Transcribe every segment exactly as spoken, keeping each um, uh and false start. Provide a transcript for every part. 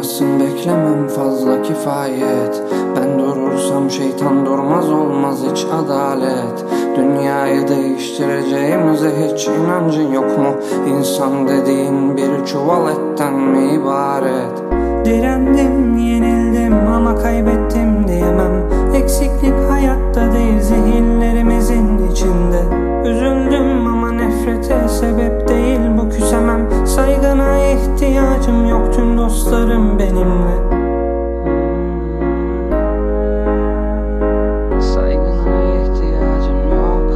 Durmasın beklemem fazla kifayet. Ben durursam şeytan durmaz, olmaz hiç adalet. Dünyayı değiştireceğimize hiç inancın yok mu? İnsan dediğin bir çuval etten mi ibaret? Direndim, yenildim ama kaybettim diyemem. Eksiklik hayatta değil, zihinlerimizin içinde. Üzüldüm ama nefrete sebep değil, bu küsemem. Saygına ihtiyacım yok, tüm dostlarım benimle. Saygına ihtiyacım yok.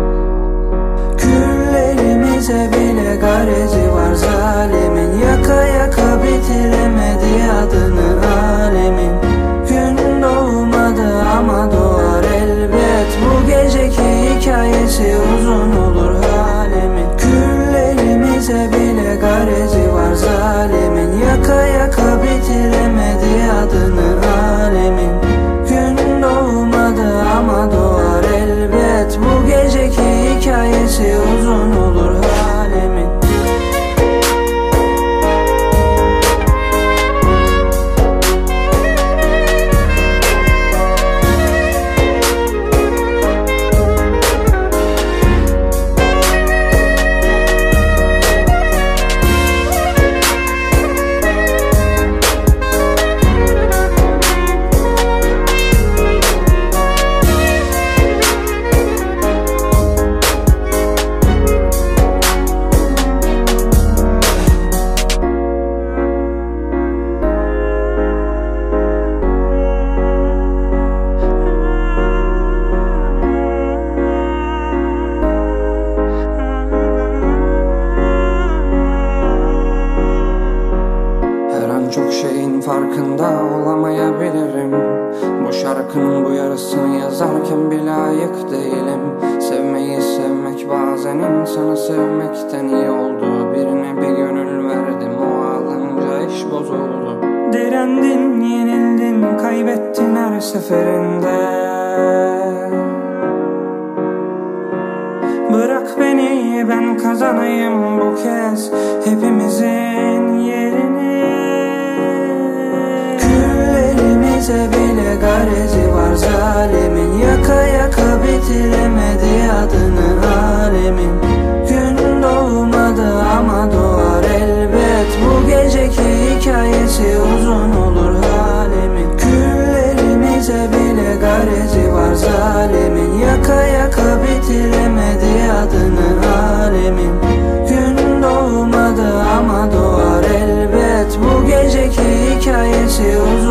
Küllerimize bile garezi var zalimin. Yaka yaka bitiremedi adını alemin. Gün doğmadı ama doğar elbet. Bu geceki hikayesi uzun olur halemin. Küllerimize bile garezi var zalimin. Yaka yaka bitiremedi adını alemin. Gün doğmadı ama doğar elbet. Bu geceki hikayesi uzun olur halemin. Çok şeyin farkında olamayabilirim. Bu şarkının bu yarısını yazarken bile layık değilim. Sevmeyi sevmek bazen insanı sevmekten iyi oldu. Birine bir gönül verdim, o ağlanınca iş bozuldu. Direndin, yenildin, kaybettin her seferinde. Bırak beni, ben kazanayım bu kez hepimizin yerini. Küllerimize bile garezi var zalimin. Yaka yaka bitiremedi adını alemin. Gün doğmadı ama doğar elbet. Bu geceki hikayesi uzun olur halemin. Küllerimize bile garezi var zalimin. Yaka yaka bitiremedi adını alemin. Gün doğmadı ama doğar elbet. Bu geceki hikayesi uzun